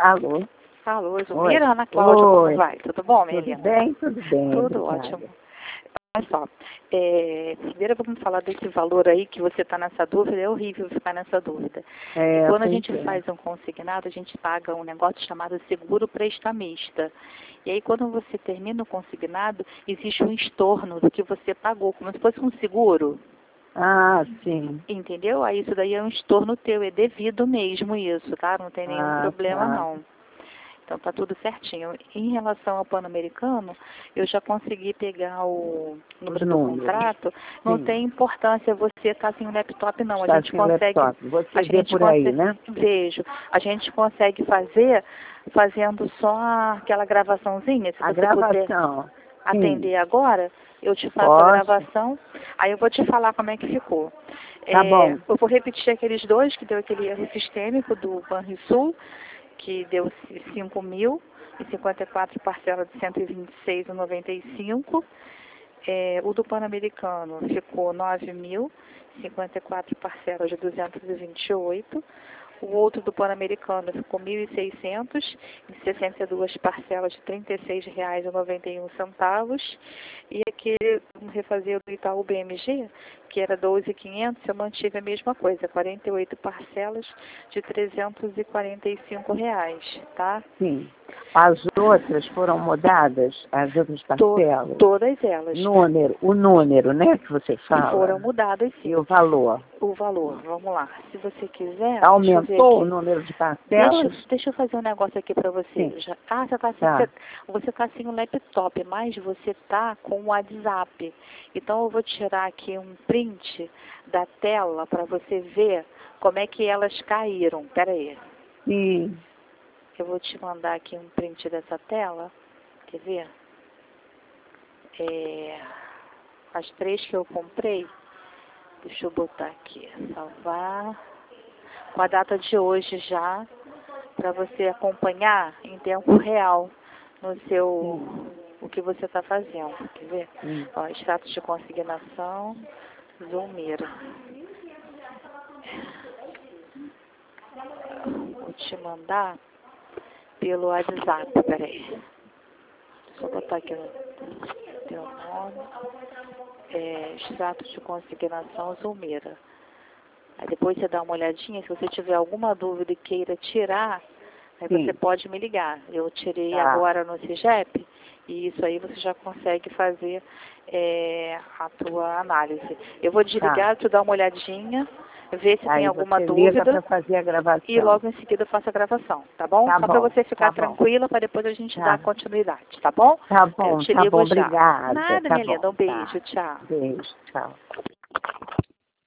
Alô? Alô, Oi. Zulmira, Ana Cláudia, como Oi. vai? Tudo bom, minha Tudo linda? bem? Tudo bem. Tudo obrigada. ótimo. Olha só, primeiro vamos falar desse valor aí que você está nessa dúvida, é horrível ficar nessa dúvida. É, Quando a pois gente é. faz um consignado, a gente paga um negócio chamado seguro prestamista. E aí quando você termina o consignado, existe um estorno do que você pagou, como se fosse um seguro. Ah, sim. Entendeu? Aí isso daí é um estorno teu, é devido mesmo isso, tá? Não tem nenhum problema Tá. não. Então tá tudo certinho. Em relação ao Pan-Americano, eu já consegui pegar o número do números. contrato. Não Sim. tem importância você estar sem o laptop, não. Está A gente sem o consegue. laptop. Você A vê gente por aí, consegue. né? Vejo. A gente consegue fazer fazendo só aquela gravaçãozinha. Se A você puder gravação. atender agora, eu te faço a Posso? gravação. Aí eu vou te falar como é que ficou. Tá bom. Eu vou repetir aqueles dois que deu aquele erro sistêmico do Banrisul, que deu 5.054 parcela de 126,95. O do Pan-Americano ficou 9.054 parcelas de 228. O outro do Pan-Americano ficou 1.600 em 62 parcelas de R$ 36,91. E aquele, vamos refazer o do Itaú BMG, que era 12.500, eu mantive a mesma coisa, 48 parcelas de R$ 345, tá? Sim. As outras foram mudadas? As outras parcelas? Todas elas. O número, né, que você fala? Foram mudadas, sim. E o valor? O valor, vamos lá. Se você quiser... Aumentou o número de parcelas? Deixa eu fazer um negócio aqui para você. Sim. Você tá sem o laptop, mas você tá com o WhatsApp. Então eu vou tirar aqui um print da tela para você ver como é que elas caíram. Pera aí. Sim. Eu vou te mandar aqui um print dessa tela. Quer ver? As 3 que eu comprei. Deixa eu botar aqui. Salvar. Com a data de hoje já, para você acompanhar em tempo real no seu, o que você está fazendo. Quer ver? Ó, status de consignação, Zulmira. Vou te mandar pelo WhatsApp, peraí. Deixa eu botar aqui no teu nome. Status de consignação, Zulmira. Aí depois você dá uma olhadinha, se você tiver alguma dúvida e queira tirar, aí você pode me ligar. Eu tirei agora no CIGEP e isso aí você já consegue fazer a tua análise. Eu vou desligar, tu dá uma olhadinha, ver se tem alguma dúvida para fazer a gravação. e logo em seguida eu faço a gravação, tá bom? Só para você ficar tranquila, para depois a gente dar continuidade, tá bom? Tá bom, eu te ligo já. obrigada. Nada, minha linda, um beijo, tchau. Beijo, tchau.